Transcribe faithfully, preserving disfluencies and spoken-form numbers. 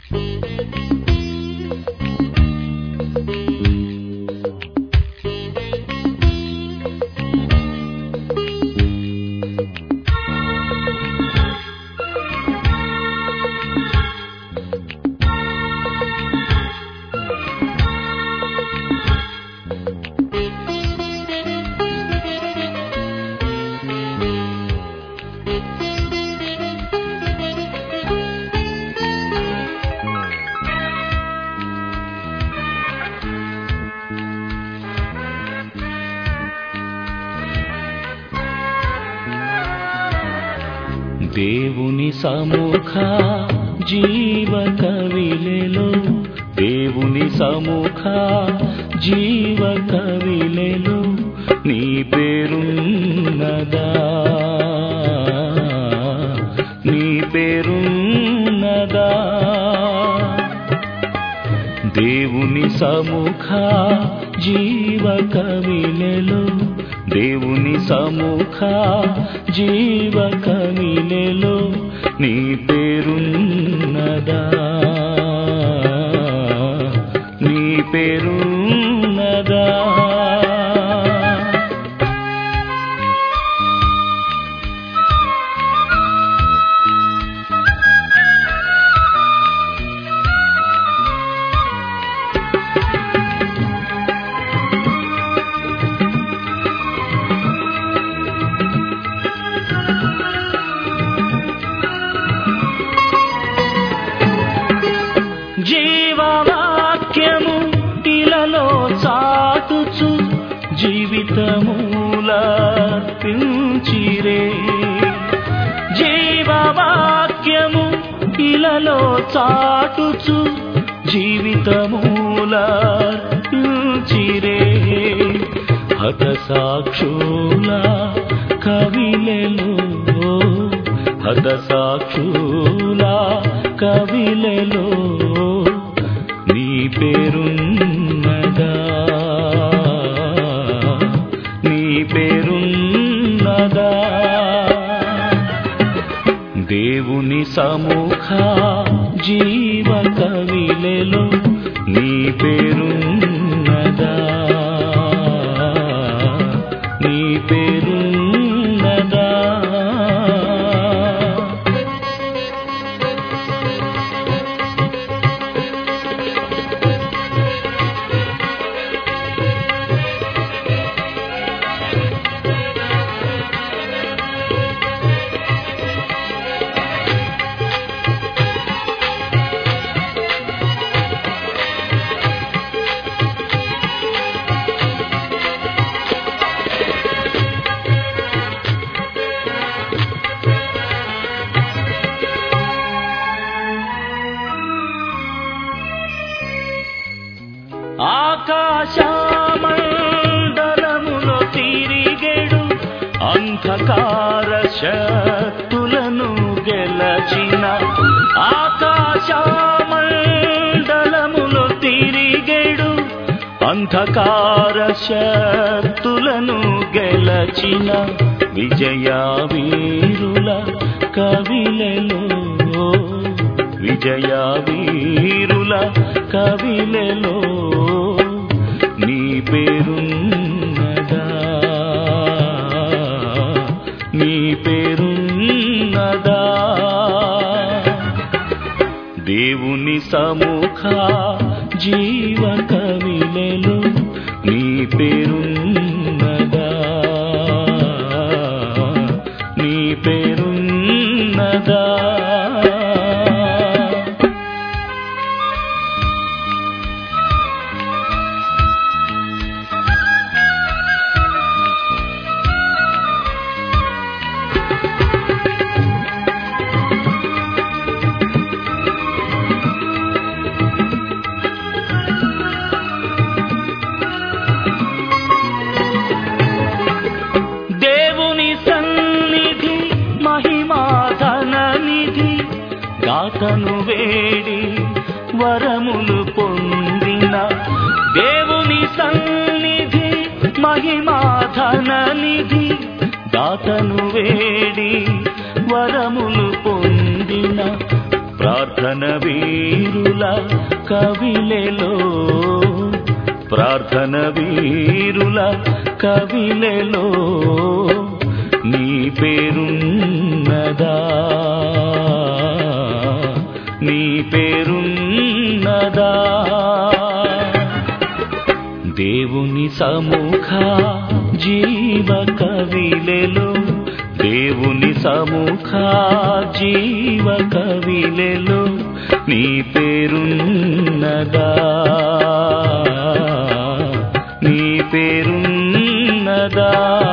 దేవుని సముఖ జీవ కవిలెలో దేవుని సముఖ జీవ కవిలెలో నీ పేరున్నదా నీ పేరున్నదా దేవుని సముఖ జీవ కవిలెలో దేవుని సముఖ జీవ కవిలెలో నీ పేరున్నదా నీ పేరున్నదా జీవవాక్యము ఇలలో చాటుచు జీవితమూలర్పించిరే జీవవాక్యము ఇలలో చాటుచు జీవితమూలర్పించిరే హత సాక్షుల కవిలెలో హత సాక్షుల కవిలెలో నీ పేరున్నదా నీ పేరున్నదా దేవుని సముఖ జీవ కవిలెలో నీ పేరున్నదా నీ పేరున్నదా ఆకాశమండలములో తిరిగెడు అంధకార శక్తులను గెలచిన ఆకాశమండలములో తిరిగెడు అంధకార శక్తులను గెలచిన విజయ వీరుల కవిలెలో విజయ వీరుల కవిలెలో నీ పేరున్నదా నీ పేరున్నదా దేవుని సముఖ జీవ కవిలెలో నీ పేరున్నదా నీ పేరున్నదా దాతను వేడి వరములు పొందిన దేవుని సన్నిధి మహిమాధన నిధి దాతను వేడి వరములు పొందిన ప్రార్థన ప్రార్థన వీరుల కవిలెలో ప్రార్థన వీరుల కవిలెలో నీ పేరున్నదా నీ పేరున్నదా దేవుని సముఖ జీవ కవిలెలో దేవుని సముఖ జీవ కవిలెలో నీ పేరున్నదా నీ పేరున్నదా